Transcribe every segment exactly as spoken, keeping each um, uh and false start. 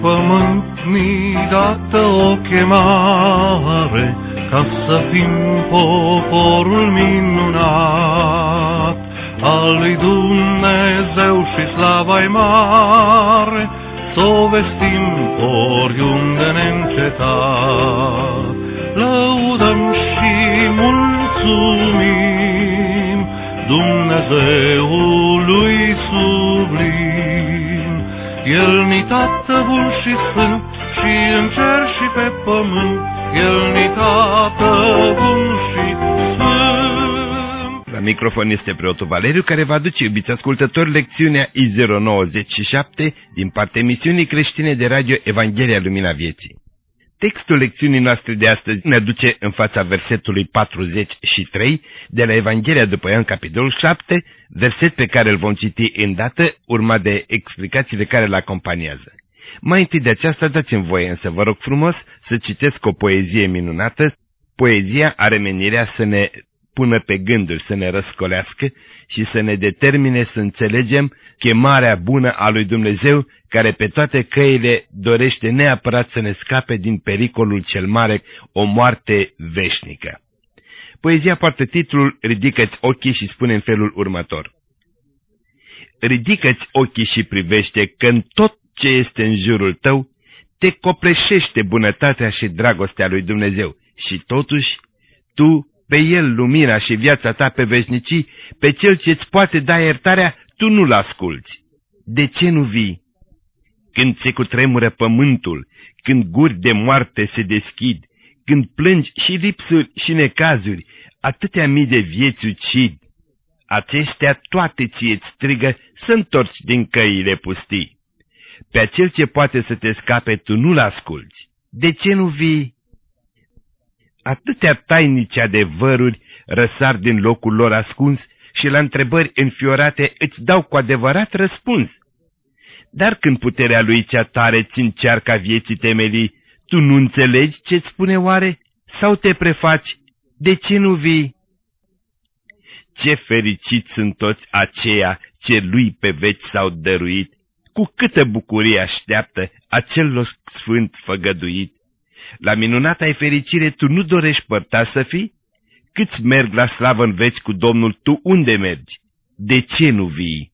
pământ mi-i dată o chemare, ca să fim poporul minunat al lui Dumnezeu și slava-i mare, s-o vestim oriunde neîncetat. Lăudăm și mulțumim Dumnezeului sublim. El ni Tată bun și sfânt, și în cer și pe pământ, El ni Tată bun și sfânt. La microfon este preotul Valeriu, care va aduce, iubiți ascultători, lecțiunea I zero nouăzeci și șapte din partea emisiunii creștine de radio Evanghelia Lumina Vieții. Textul lecțiunii noastre de astăzi ne aduce în fața versetului patruzeci și trei de la Evanghelia după Ioan, capitolul șapte, verset pe care îl vom citi îndată, urmat de explicațiile care îl acompaniază. Mai întâi de aceasta dați-mi voie însă, vă rog frumos, să citesc o poezie minunată. Poezia are menirea să ne pună pe gânduri, să ne răscolească și să ne determine să înțelegem chemarea bună a lui Dumnezeu, care pe toate căile dorește neapărat să ne scape din pericolul cel mare, o moarte veșnică. Poezia poartă titlul Ridică-ți ochii și spune în felul următor: Ridică-ți ochii și privește că în tot ce este în jurul tău te copleșește bunătatea și dragostea lui Dumnezeu și totuși tu, pe El lumina și viața ta pe veșnicii, pe Cel ce-ți poate da iertarea, tu nu-L asculți. De ce nu vii? Când se cutremură pământul, când guri de moarte se deschid, când plângi și lipsuri și necazuri, atâtea mii de vieți ucid, acestea toate ție-ți strigă să întorci din căile pustii. Pe acel ce poate să te scape, tu nu-L asculți. De ce nu vii? Atâtea tainice adevăruri răsar din locul lor ascuns și la întrebări înfiorate îți dau cu adevărat răspuns. Dar când puterea lui cea tare ți încearcă vieții temelii, tu nu înțelegi ce-ți spune oare? Sau te prefaci? De ce nu vii? Ce fericiți sunt toți aceia ce lui pe veci s-au dăruit, cu câtă bucurie așteaptă acel loc sfânt făgăduit. La minunata-i fericire tu nu dorești părtaș să fii? Câți merg la slavă în veci cu Domnul, tu unde mergi? De ce nu vii?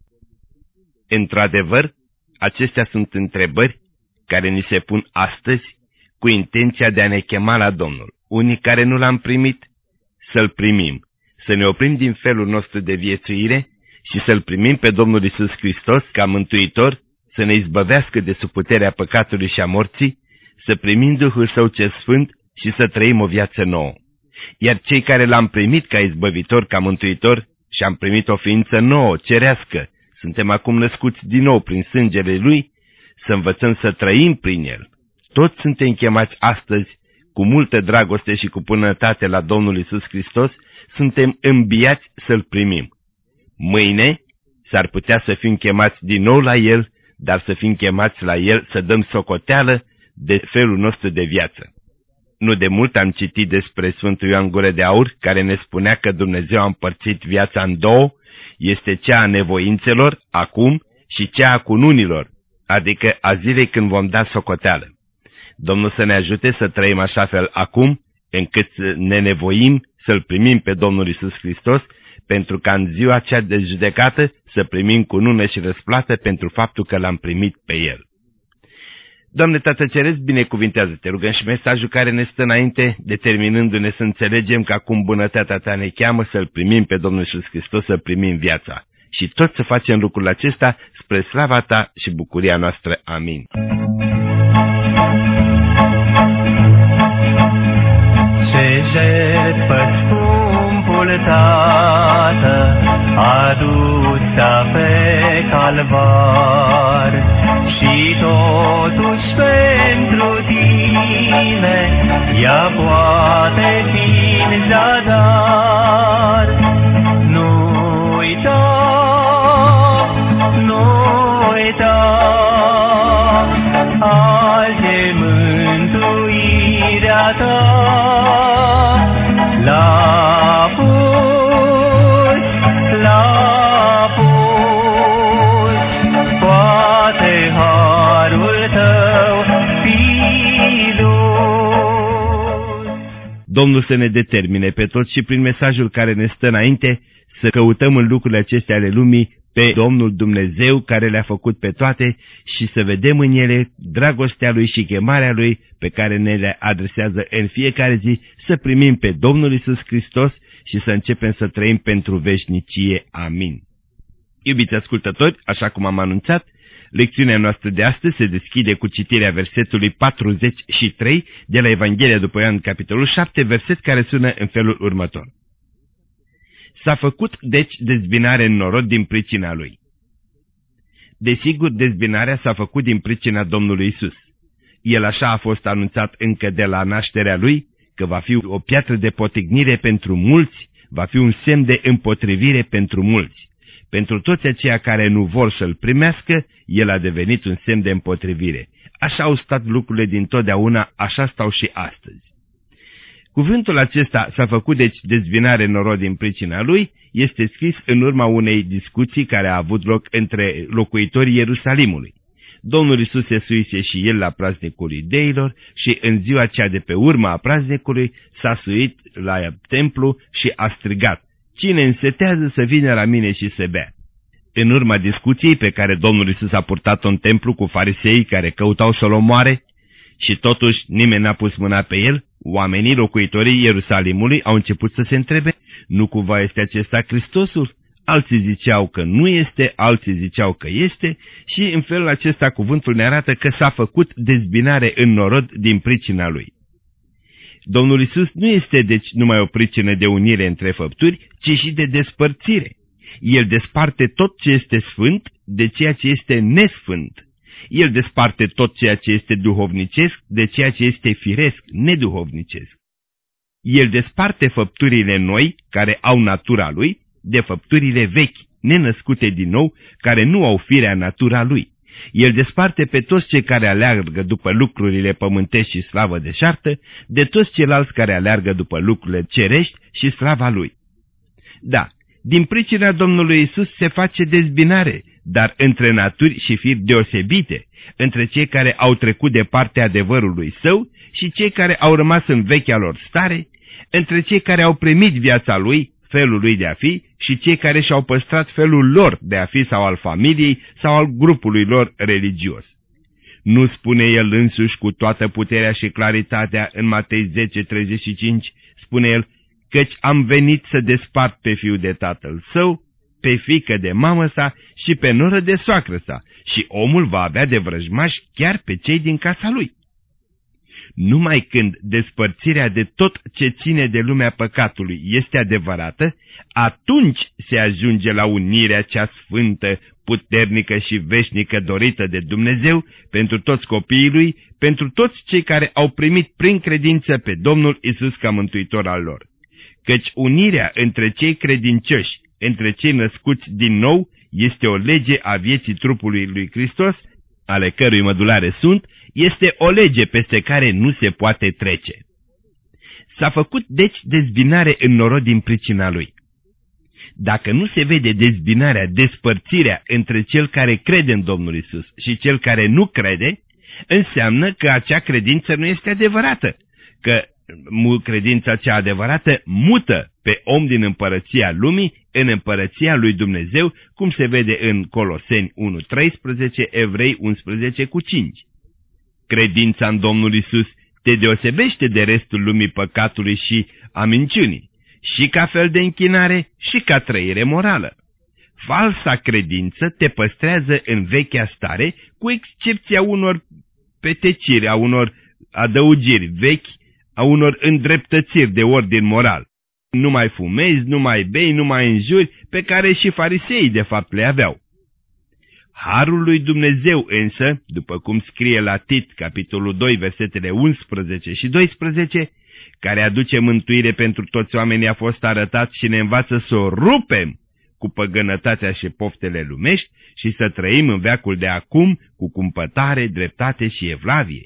Într-adevăr, acestea sunt întrebări care ni se pun astăzi cu intenția de a ne chema la Domnul. Unii care nu L-am primit, să-L primim, să ne oprim din felul nostru de viețuire și să-L primim pe Domnul Iisus Hristos ca mântuitor, să ne izbăvească de sub puterea păcatului și a morții, să primim Duhul Său ce Sfânt și să trăim o viață nouă. Iar cei care L-am primit ca izbăvitor, ca mântuitor și am primit o ființă nouă, cerească, suntem acum născuți din nou prin sângele Lui, să învățăm să trăim prin El. Toți suntem chemați astăzi, cu multă dragoste și cu bunătate la Domnul Iisus Hristos, suntem înbiați să-L primim. Mâine s-ar putea să fim chemați din nou la El, dar să fim chemați la El să dăm socoteală de felul nostru de viață. Nu de mult am citit despre Sfântul Ioan Gură de Aur, care ne spunea că Dumnezeu a împărțit viața în două, este cea a nevoințelor, acum, și cea a cununilor, adică a zilei când vom da socoteală. Domnul să ne ajute să trăim așa fel acum, încât ne nevoim să-L primim pe Domnul Iisus Hristos, pentru ca în ziua cea de judecată să primim cunună și răsplată pentru faptul că L-am primit pe El. Doamne Tată Ceresc, binecuvintează-te, rugăm și mesajul care ne stă înainte, determinându-ne să înțelegem că acum bunătatea Ta ne cheamă să-L primim pe Domnul Iisus Hristos, să primim viața. Și tot să facem lucrul acesta spre slava Ta și bucuria noastră. Amin. Ce jertfă scumpul Tată adusă pe calvar, și totuși pentru tine ea poate fi în zadar. Nu uita, nu uita, azi e mântuirea ta. La pus, la pus, poate harul tău Domnul să ne determine pe toți și prin mesajul care ne stă înainte să căutăm în lucrurile acestea ale lumii pe Domnul Dumnezeu care le-a făcut pe toate și să vedem în ele dragostea Lui și chemarea Lui pe care ne le adresează în fiecare zi, să primim pe Domnul Iisus Hristos și să începem să trăim pentru veșnicie. Amin. Iubiți ascultători, așa cum am anunțat, lecțiunea noastră de astăzi se deschide cu citirea versetului patruzeci și trei de la Evanghelia după Ioan, capitolul șapte, verset care sună în felul următor. S-a făcut, deci, dezbinare în norod din pricina lui. Desigur, dezbinarea s-a făcut din pricina Domnului Isus. El așa a fost anunțat încă de la nașterea lui, că va fi o piatră de potignire pentru mulți, va fi un semn de împotrivire pentru mulți. Pentru toți aceia care nu vor să-l primească, el a devenit un semn de împotrivire. Așa au stat lucrurile dintotdeauna, așa stau și astăzi. Cuvântul acesta s-a făcut deci dezbinare în norod din pricina lui, este scris în urma unei discuții care a avut loc între locuitorii Ierusalimului. Domnul Iisus se suise și el la praznicul iudeilor și în ziua cea de pe urma a praznicului s-a suit la templu și a strigat: "Cine însetează să vină la mine și să bea?" În urma discuției pe care Domnul Iisus a purtat-o în templu cu fariseii care căutau să-l omoare și totuși nimeni n-a pus mâna pe el, oamenii locuitorii Ierusalimului au început să se întrebe: nu cumva este acesta Hristosul? Alții ziceau că nu este, alții ziceau că este și în felul acesta cuvântul ne arată că s-a făcut dezbinare în norod din pricina lui. Domnul Iisus nu este deci numai o pricină de unire între făpturi, ci și de despărțire. El desparte tot ce este sfânt de ceea ce este nesfânt. El desparte tot ceea ce este duhovnicesc de ceea ce este firesc, neduhovnicesc. El desparte făpturile noi, care au natura lui, de făpturile vechi, nenăscute din nou, care nu au firea natura lui. El desparte pe toți cei care aleargă după lucrurile pământești și slavă deșartă, de toți ceilalți care aleargă după lucrurile cerești și slava lui. Da, din pricina Domnului Iisus se face dezbinare, dar între naturi și firi deosebite, între cei care au trecut de partea adevărului său și cei care au rămas în vechea lor stare, între cei care au primit viața lui, felul lui de a fi, și cei care și-au păstrat felul lor de a fi sau al familiei sau al grupului lor religios. Nu spune el însuși cu toată puterea și claritatea în Matei zece treizeci și cinci, spune el: "Căci am venit să despart pe fiul de tatăl său, pe fiică de mamă sa și pe noră de soacră sa, și omul va avea de vrăjmași chiar pe cei din casa lui." Numai când despărțirea de tot ce ține de lumea păcatului este adevărată, atunci se ajunge la unirea cea sfântă, puternică și veșnică dorită de Dumnezeu pentru toți copiii lui, pentru toți cei care au primit prin credință pe Domnul Iisus ca mântuitor al lor. Căci unirea între cei credincioși, între cei născuți din nou, este o lege a vieții trupului lui Hristos, ale cărui mădulare sunt, este o lege peste care nu se poate trece. S-a făcut deci dezbinare în norod din pricina lui. Dacă nu se vede dezbinarea, despărțirea între cel care crede în Domnul Iisus și cel care nu crede, înseamnă că acea credință nu este adevărată, că credința cea adevărată mută pe om din împărăția lumii în împărăția lui Dumnezeu, cum se vede în Coloseni unu treisprezece, Evrei unsprezece cu cinci. Credința în Domnul Iisus te deosebește de restul lumii păcatului și a minciunii, și ca fel de închinare și ca trăire morală. Falsa credință te păstrează în vechea stare, cu excepția unor peteciri, a unor adăugiri vechi, a unor îndreptățiri de ordin moral. Nu mai fumezi, nu mai bei, nu mai înjuri, pe care și fariseii de fapt le aveau. Harul lui Dumnezeu însă, după cum scrie la Tit, capitolul doi, versetele unsprezece și doisprezece, care aduce mântuire pentru toți oamenii, a fost arătat și ne învață să o rupem cu păgânătatea și poftele lumești și să trăim în veacul de acum cu cumpătare, dreptate și evlavie.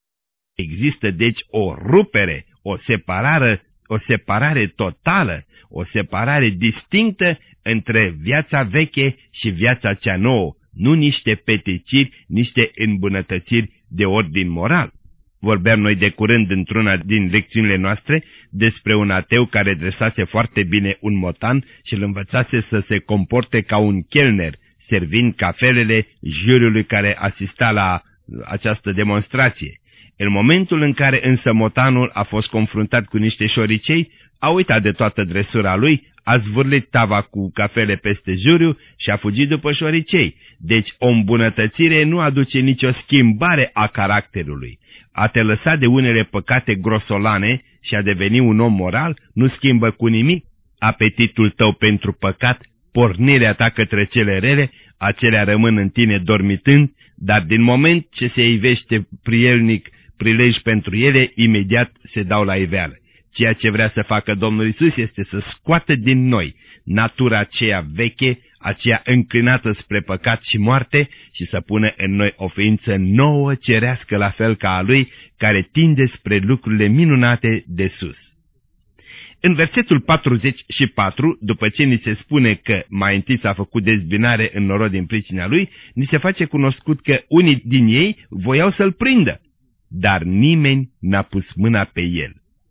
Există deci o rupere, o separare, o separare totală, o separare distinctă între viața veche și viața cea nouă, nu niște peteciri, niște îmbunătățiri de ordin moral. Vorbeam noi de curând într-una din lecțiunile noastre despre un ateu care dresase foarte bine un motan și îl învățase să se comporte ca un chelner, servind cafelele juriului care asista la această demonstrație. În momentul în care însă motanul a fost confruntat cu niște șoricei, a uitat de toată dresura lui, a zvârlit tava cu cafele peste juriu și a fugit după șoricei. Deci o îmbunătățire nu aduce nicio schimbare a caracterului. A te lăsa de unele păcate grosolane și a deveni un om moral nu schimbă cu nimic apetitul tău pentru păcat, pornirea ta către cele rele, acelea rămân în tine dormitând, dar din moment ce se ivește prielnic prilej pentru ele, imediat se dau la iveală. Ceea ce vrea să facă Domnul Iisus este să scoată din noi natura aceea veche, aceea înclinată spre păcat și moarte și să pună în noi o ființă nouă, cerească la fel ca a Lui, care tinde spre lucrurile minunate de sus. În versetul patruzeci și patru, după ce ni se spune că mai întâi s-a făcut dezbinare în norod din pricina lui, ni se face cunoscut că unii din ei voiau să-l prindă, dar nimeni n-a pus mâna pe el.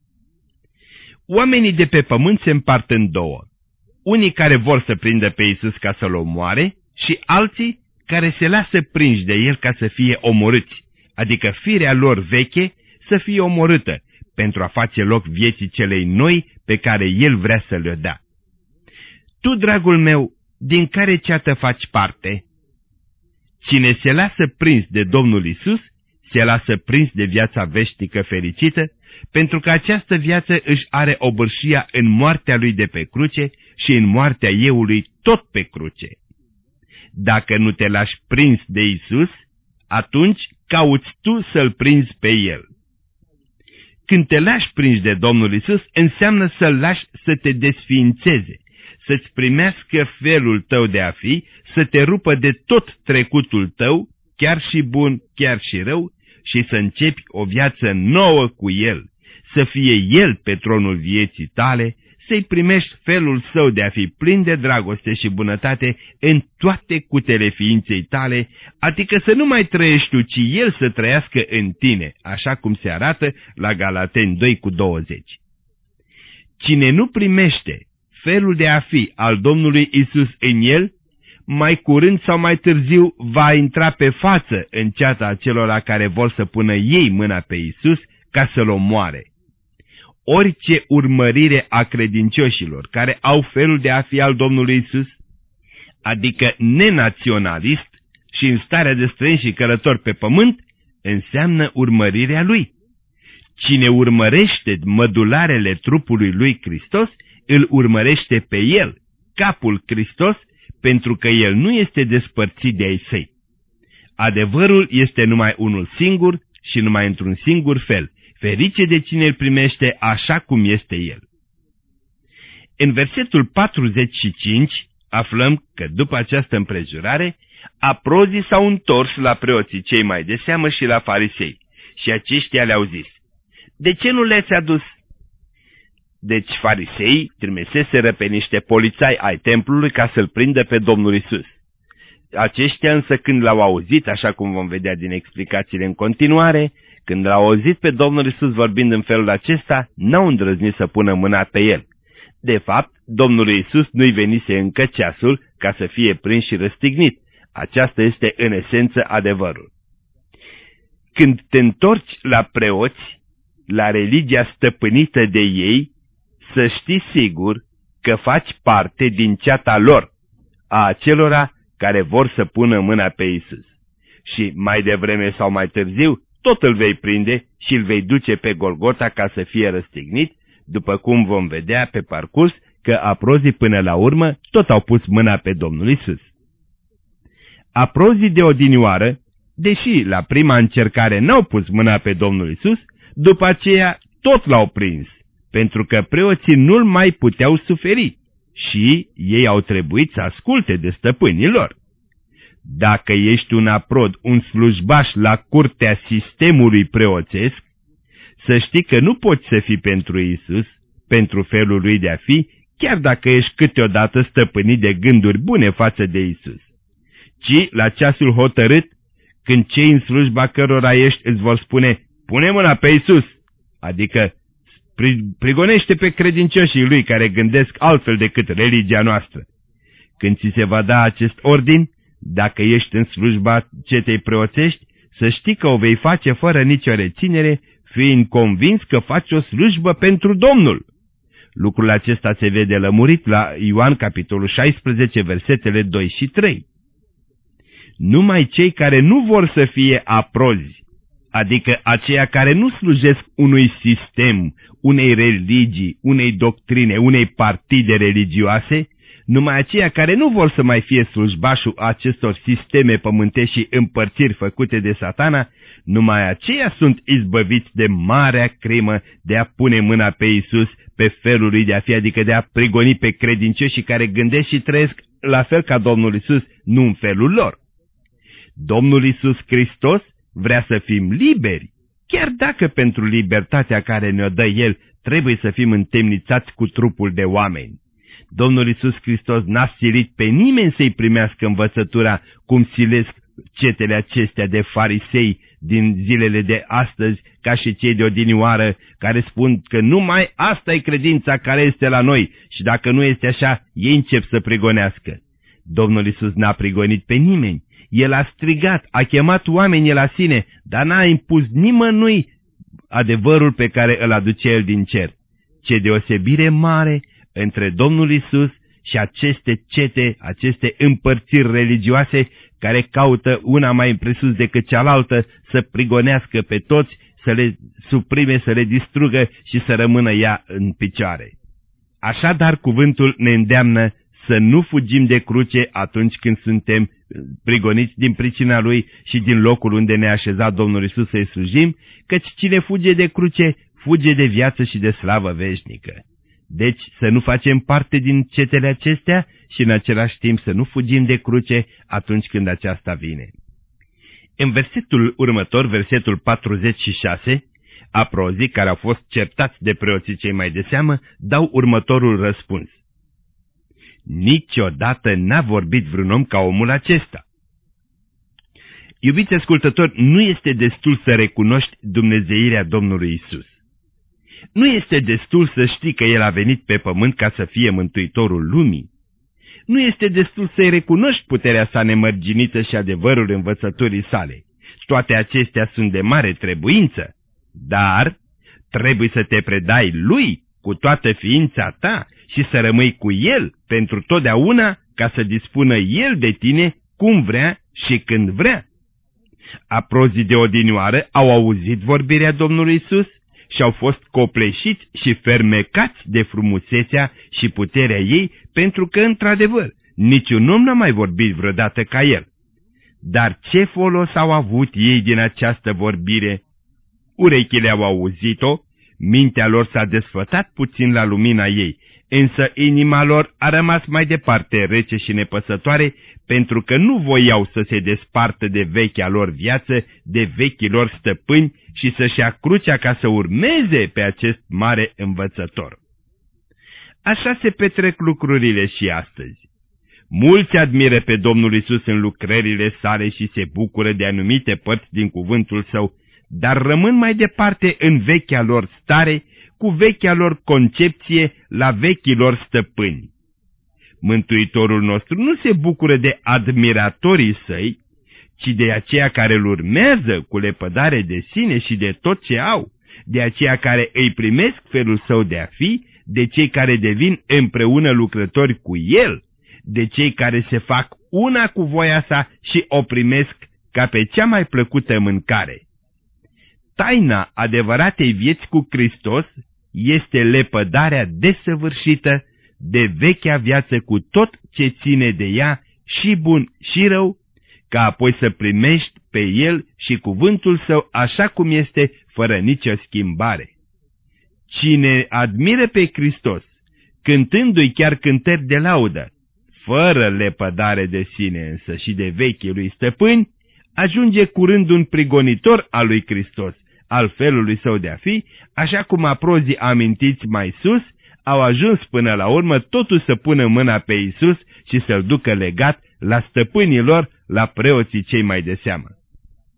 Oamenii de pe pământ se împart în două. Unii care vor să prindă pe Iisus ca să-l omoare și alții care se lasă prinși de el ca să fie omorâți, adică firea lor veche să fie omorâtă, pentru a face loc vieții celei noi pe care el vrea să le dea. Tu, dragul meu, din care ceată faci parte? Cine se lasă prins de Domnul Iisus, se lasă prins de viața veșnică fericită, pentru că această viață își are obârșia în moartea lui de pe cruce și în moartea euului tot pe cruce. Dacă nu te lași prins de Iisus, atunci cauți tu să-l prinzi pe el. Când te lași prins de Domnul Iisus, înseamnă să-l lași să te desființeze, să-ți primească felul tău de a fi, să te rupă de tot trecutul tău, chiar și bun, chiar și rău, și să începi o viață nouă cu el, să fie el pe tronul vieții tale, să-i primești felul său de a fi plin de dragoste și bunătate în toate cutele ființei tale, adică să nu mai trăiești tu, ci el să trăiască în tine, așa cum se arată la Galateni doi cu douăzeci. Cine nu primește felul de a fi al Domnului Iisus în el, mai curând sau mai târziu va intra pe față în ceata acelora care vor să pună ei mâna pe Iisus ca să-l omoare. Orice urmărire a credincioșilor care au felul de a fi al Domnului Iisus, adică nenaționalist și în starea de străini și călători pe pământ, înseamnă urmărirea lui. Cine urmărește mădularele trupului lui Hristos, îl urmărește pe el, capul Hristos, pentru că el nu este despărțit de ai săi. Adevărul este numai unul singur și numai într-un singur fel. Ferice de cine îl primește așa cum este el. În versetul patruzeci și cinci aflăm că după această împrejurare, aprozii s-au întors la preoții cei mai de seamă și la farisei și aceștia le-au zis: de ce nu le-ați adus? Deci farisei trimeseseră pe niște polițai ai templului ca să-l prindă pe Domnul Iisus. Aceștia însă când l-au auzit, așa cum vom vedea din explicațiile în continuare, când l-au auzit pe Domnul Iisus vorbind în felul acesta, n-au îndrăznit să pună mâna pe el. De fapt, Domnul Iisus nu-i venise încă ceasul ca să fie prins și răstignit. Aceasta este în esență adevărul. Când te întorci la preoți, la religia stăpânită de ei, să știi sigur că faci parte din ceata lor, a acelora care vor să pună mâna pe Iisus. Și mai devreme sau mai târziu, tot îl vei prinde și îl vei duce pe Golgota ca să fie răstignit, după cum vom vedea pe parcurs că aprozii până la urmă tot au pus mâna pe Domnul Iisus. Aprozii de odinioară, deși la prima încercare n-au pus mâna pe Domnul Iisus, după aceea tot l-au prins, pentru că preoții nu-l mai puteau suferi și ei au trebuit să asculte de stăpânii lor. Dacă ești un aprod, un slujbaș la curtea sistemului preoțesc, să știi că nu poți să fii pentru Iisus, pentru felul lui de a fi, chiar dacă ești câteodată stăpânit de gânduri bune față de Iisus, ci la ceasul hotărât, când cei în slujba cărora ești îți vor spune: pune mâna pe Iisus, adică prigonește pe credincioșii lui care gândesc altfel decât religia noastră. Când ți se va da acest ordin, dacă ești în slujba cetei preoțești, să știi că o vei face fără nicio reținere, fiind convins că faci o slujbă pentru Domnul. Lucrul acesta se vede lămurit la Ioan capitolul șaisprezece, versetele doi și trei. Numai cei care nu vor să fie aprozi, adică aceia care nu slujesc unui sistem, unei religii, unei doctrine, unei partide religioase, numai aceia care nu vor să mai fie slujbașul acestor sisteme pământești și împărțiri făcute de Satana, numai aceia sunt izbăviți de marea crimă de a pune mâna pe Iisus pe felul lui de a fi, adică de a prigoni pe credincioșii care gândesc și trăiesc la fel ca Domnul Iisus, nu în felul lor. Domnul Iisus Hristos vrea să fim liberi, chiar dacă pentru libertatea care ne-o dă El trebuie să fim întemnițați cu trupul de oameni. Domnul Iisus Hristos n-a silit pe nimeni să-i primească învățătura cum silesc cetele acestea de farisei din zilele de astăzi, ca și cei de odinioară, care spun că numai asta e credința care este la noi și dacă nu este așa, ei încep să prigonească. Domnul Iisus n-a prigonit pe nimeni. El a strigat, a chemat oamenii la sine, dar n-a impus nimănui adevărul pe care îl aduce El din cer. Ce deosebire mare între Domnul Iisus și aceste cete, aceste împărțiri religioase care caută una mai presus decât cealaltă să prigonească pe toți, să le suprime, să le distrugă și să rămână ea în picioare. Așadar, cuvântul ne îndeamnă să nu fugim de cruce atunci când suntem prigoniți din pricina Lui și din locul unde ne-a așezat Domnul Iisus să-i slujim, căci cine fuge de cruce, fuge de viață și de slavă veșnică. Deci să nu facem parte din cetele acestea și în același timp să nu fugim de cruce atunci când aceasta vine. În versetul următor, versetul patruzeci și șase, aprozii care au fost certați de preoții cei mai de seamă dau următorul răspuns. Niciodată n-a vorbit vreun om ca omul acesta. Iubiți ascultători, nu este destul să recunoști dumnezeirea Domnului Isus. Nu este destul să știi că El a venit pe pământ ca să fie mântuitorul lumii. Nu este destul să-i recunoști puterea sa nemărginită și adevărul învățăturii sale. Toate acestea sunt de mare trebuință, dar trebuie să te predai Lui cu toată ființa ta și să rămâi cu El pentru totdeauna ca să dispună El de tine cum vrea și când vrea. Aprozii de odinioară au auzit vorbirea Domnului Isus și au fost copleșiți și fermecați de frumusețea și puterea ei, pentru că, într-adevăr, niciun om n-a mai vorbit vreodată ca El. Dar ce folos au avut ei din această vorbire? Urechile au auzit-o, mintea lor s-a desfătat puțin la lumina ei, însă inima lor a rămas mai departe rece și nepăsătoare, pentru că nu voiau să se despartă de vechea lor viață, de vechii lor stăpâni și să-și ia crucea ca să urmeze pe acest mare învățător. Așa se petrec lucrurile și astăzi. Mulți admiră pe Domnul Isus în lucrările sale și se bucură de anumite părți din cuvântul Său, dar rămân mai departe în vechea lor stare, cu vechea lor concepție la vechii lor stăpâni. Mântuitorul nostru nu se bucură de admiratorii Săi, ci de aceia care îl urmează cu lepădare de sine și de tot ce au, de aceia care îi primesc felul Său de a fi, de cei care devin împreună lucrători cu El, de cei care se fac una cu voia Sa și o primesc ca pe cea mai plăcută mâncare. Taina adevăratei vieți cu Hristos este lepădarea desăvârșită de vechea viață cu tot ce ține de ea, și bun și rău, ca apoi să primești pe El și cuvântul Său așa cum este, fără nicio schimbare. Cine admiră pe Hristos, cântându-i chiar cântări de laudă, fără lepădare de sine însă și de vechii lui stăpâni, ajunge curând un prigonitor al lui Hristos, al felului Său de a fi, așa cum aprozii amintiți mai sus au ajuns până la urmă totul să pună mâna pe Iisus și să-L ducă legat la stăpânii lor, la preoții cei mai de seamă.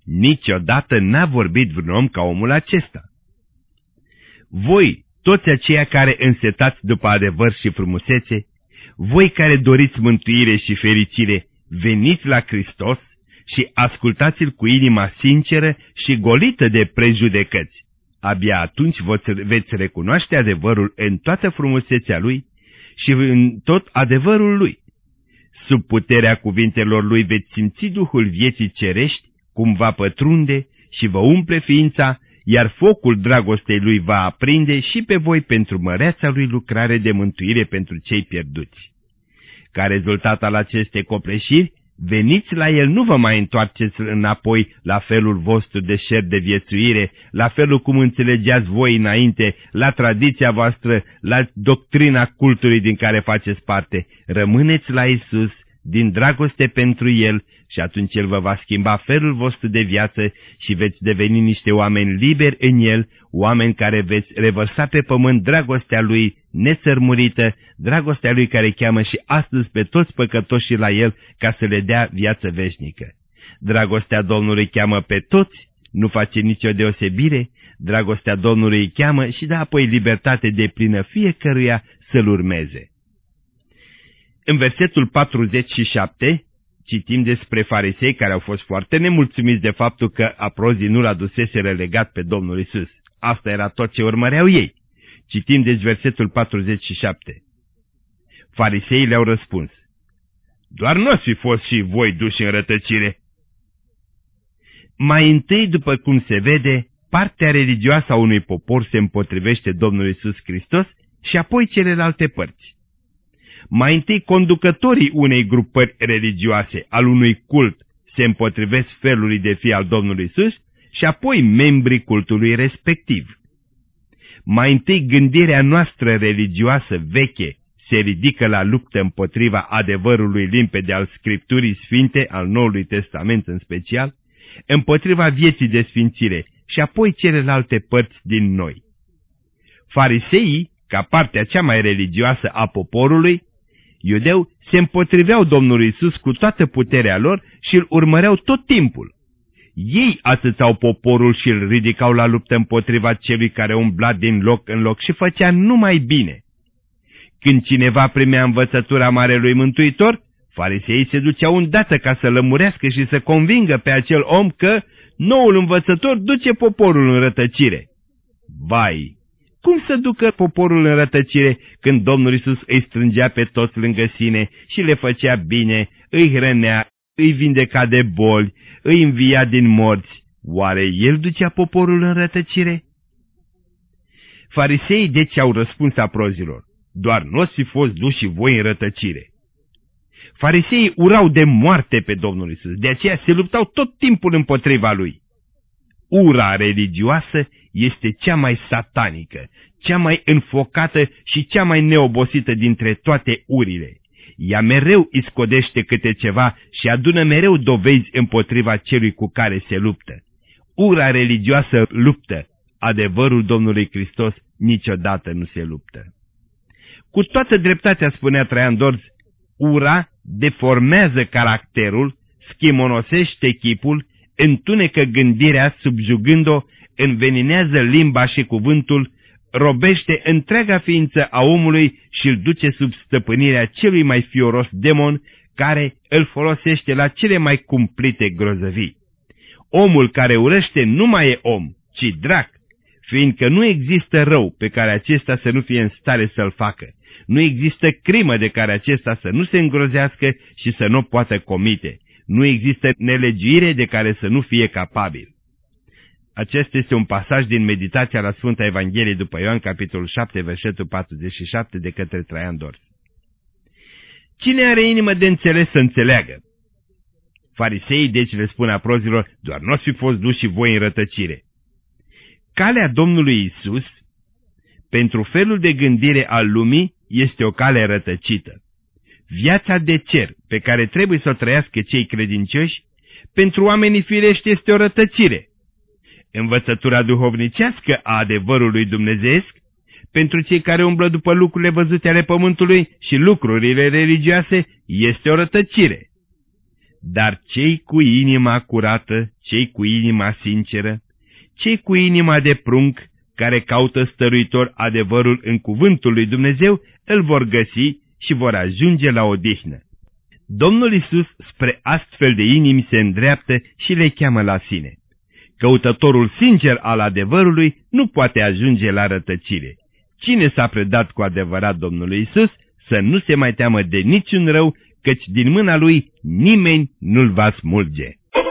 Niciodată n-a vorbit vreun om ca omul acesta. Voi, toți aceia care însetați după adevăr și frumusețe, voi care doriți mântuire și fericire, veniți la Hristos și ascultați-L cu inima sinceră și golită de prejudecăți. Abia atunci veți recunoaște adevărul în toată frumusețea Lui și în tot adevărul Lui. Sub puterea cuvintelor Lui veți simți Duhul vieții cerești, cum va pătrunde și vă umple ființa, iar focul dragostei Lui va aprinde și pe voi pentru măreața Lui lucrare de mântuire pentru cei pierduți. Ca rezultat al acestei copleșiri, veniți la El, nu vă mai întoarceți înapoi la felul vostru deșert de viețuire, la felul cum înțelegeați voi înainte, la tradiția voastră, la doctrina cultului din care faceți parte. Rămâneți la Iisus din dragoste pentru El și atunci El vă va schimba felul vostru de viață și veți deveni niște oameni liberi în El, oameni care veți revărsa pe pământ dragostea Lui nesărmurită, dragostea Lui care cheamă și astăzi pe toți păcătoșii la El ca să le dea viață veșnică. Dragostea Domnului cheamă pe toți, nu face nicio deosebire, dragostea Domnului îi cheamă și dă apoi libertate deplină fiecăruia să-L urmeze. În versetul patruzeci și șapte citim despre farisei care au fost foarte nemulțumiți de faptul că aprozii nu l-aduseseră legat pe Domnul Iisus. Asta era tot ce urmăreau ei. Citim deci versetul patruzeci și șapte. Fariseii le-au răspuns: doar nu ați fi fost și voi duși în rătăcire? Mai întâi, după cum se vede, partea religioasă a unui popor se împotrivește Domnului Iisus Hristos și apoi celelalte părți. Mai întâi, conducătorii unei grupări religioase, al unui cult, se împotrivesc felului de fi al Domnului Iisus și apoi membrii cultului respectiv. Mai întâi, gândirea noastră religioasă veche se ridică la luptă împotriva adevărului limpede al Scripturii Sfinte, al Noului Testament în special, împotriva vieții de sfințire și apoi celelalte părți din noi. Fariseii, ca partea cea mai religioasă a poporului iudeu, se împotriveau Domnului Iisus cu toată puterea lor și îl urmăreau tot timpul. Ei atâțau poporul și îl ridicau la luptă împotriva celui care umbla din loc în loc și făcea numai bine. Când cineva primea învățătura Marelui Mântuitor, fariseii se duceau îndată ca să lămurească și să convingă pe acel om că noul învățător duce poporul în rătăcire. Vai! Cum să ducă poporul în rătăcire când Domnul Iisus îi strângea pe toți lângă sine și le făcea bine, îi hrănea, îi vindeca de boli, îi învia din morți? Oare El ducea poporul în rătăcire? Fariseii deci au răspuns aprozilor: doar nu ați fi fost duși și voi în rătăcire. Fariseii urau de moarte pe Domnul Iisus, de aceea se luptau tot timpul împotriva Lui. Ura religioasă este cea mai satanică, cea mai înfocată și cea mai neobosită dintre toate urile. Ea mereu iscodește câte ceva și adună mereu dovezi împotriva celui cu care se luptă. Ura religioasă luptă, adevărul Domnului Hristos niciodată nu se luptă. Cu toată dreptatea, spunea Traian Dorz, ura deformează caracterul, schimonosește chipul, întunecă gândirea subjugând-o, înveninează limba și cuvântul, robește întreaga ființă a omului și îl duce sub stăpânirea celui mai fioros demon care îl folosește la cele mai cumplite grozăvii. Omul care urăște nu mai e om, ci drac, fiindcă nu există rău pe care acesta să nu fie în stare să-l facă. Nu există crimă de care acesta să nu se îngrozească și să nu poată comite. Nu există nelegiuire de care să nu fie capabil. Acesta este un pasaj din meditația la Sfânta Evanghelie după Ioan, capitolul șapte, versetul patruzeci și șapte, de către Traian Dorz. Cine are inimă de înțeles să înțeleagă? Fariseii deci le spun aprozilor: doar nu ați fi fost duși și voi în rătăcire. Calea Domnului Iisus, pentru felul de gândire al lumii, este o cale rătăcită. Viața de cer pe care trebuie să o trăiască cei credincioși, pentru oamenii firești este o rătăcire. Învățătura duhovnicească a adevărului dumnezeiesc, pentru cei care umblă după lucrurile văzute ale pământului și lucrurile religioase, este o rătăcire. dar cei cu inima curată, cei cu inima sinceră, cei cu inima de prunc, care caută stăruitor adevărul în cuvântul lui Dumnezeu, îl vor găsi și vor ajunge la odihnă. Domnul Iisus spre astfel de inimi se îndreaptă și le cheamă la sine. Căutătorul sincer al adevărului nu poate ajunge la rătăcire. Cine s-a predat cu adevărat Domnului Iisus, să nu se mai teamă de niciun rău, căci din mâna lui nimeni nu-l va smulge.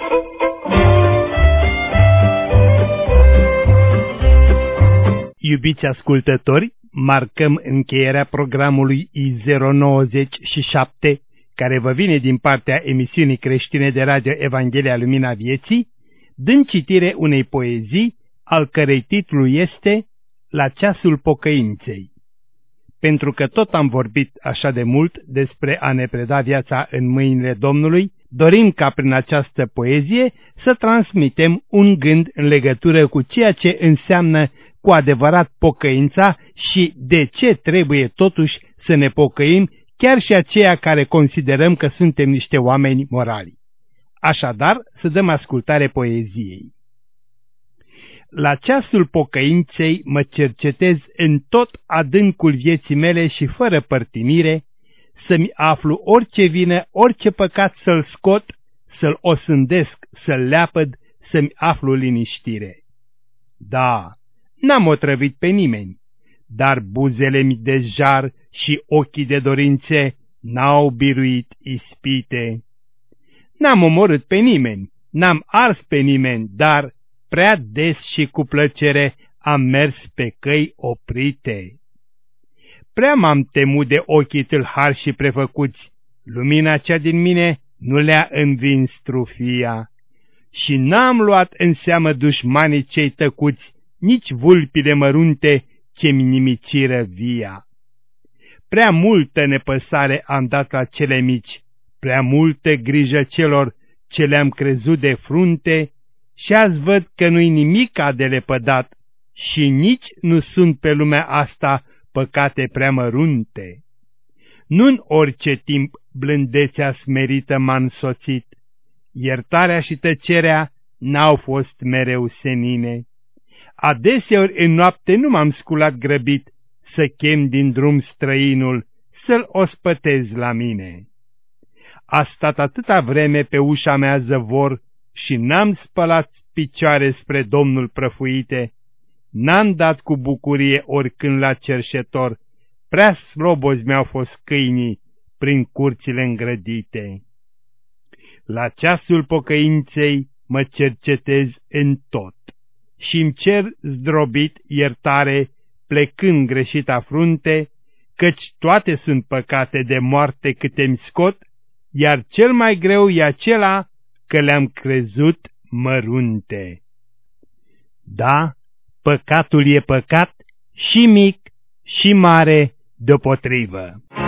Iubiți ascultători, marcăm încheierea programului I zero nouăzeci și șapte, care vă vine din partea emisiunii creștine de radio Evanghelia Lumina Vieții, dând citire unei poezii, al cărei titlu este La ceasul pocăinței. Pentru că tot am vorbit așa de mult despre a ne preda viața în mâinile Domnului, dorim ca prin această poezie să transmitem un gând în legătură cu ceea ce înseamnă cu adevărat pocăința și de ce trebuie totuși să ne pocăim, chiar și aceia care considerăm că suntem niște oameni morali. Așadar, să dăm ascultare poeziei. La ceasul pocăinței mă cercetez în tot adâncul vieții mele și fără părtinire, să-mi aflu orice vină, orice păcat să-l scot, să-l osândesc, să-l leapăd, să-mi aflu liniștire. Da, n-am otrăvit pe nimeni, dar buzele-mi de jar și ochii de dorințe n-au biruit ispite. N-am omorât pe nimeni, n-am ars pe nimeni, dar prea des și cu plăcere am mers pe căi oprite. Prea m-am temut de ochii tâlhari și prefăcuți, lumina cea din mine nu le-a învins trufia. Și n-am luat în seamă dușmanii cei tăcuți, nici vulpile mărunte ce-mi nimiciră via. Prea multă nepăsare am dat la cele mici, prea multă grijă celor ce le-am crezut de frunte, și azi văd că nu-i nimica de lepădat și nici nu sunt pe lumea asta păcate prea mărunte. Nu-n orice timp blândețea smerită m-a însoțit, iertarea și tăcerea n-au fost mereu senine. Adeseori în noapte nu m-am sculat grăbit să chem din drum străinul, să-l ospătez la mine. A stat atâta vreme pe ușa mea zăvor și n-am spălat picioare spre Domnul prăfuite, n-am dat cu bucurie oricând la cerșetor, prea slobozi mi-au fost câinii prin curțile îngrădite. La ceasul pocăinței mă cercetez în tot și-mi cer zdrobit iertare plecând greșita frunte, căci toate sunt păcate de moarte câte-mi scot, iar cel mai greu e acela că le-am crezut mărunte. Da, păcatul e păcat și mic și mare deopotrivă.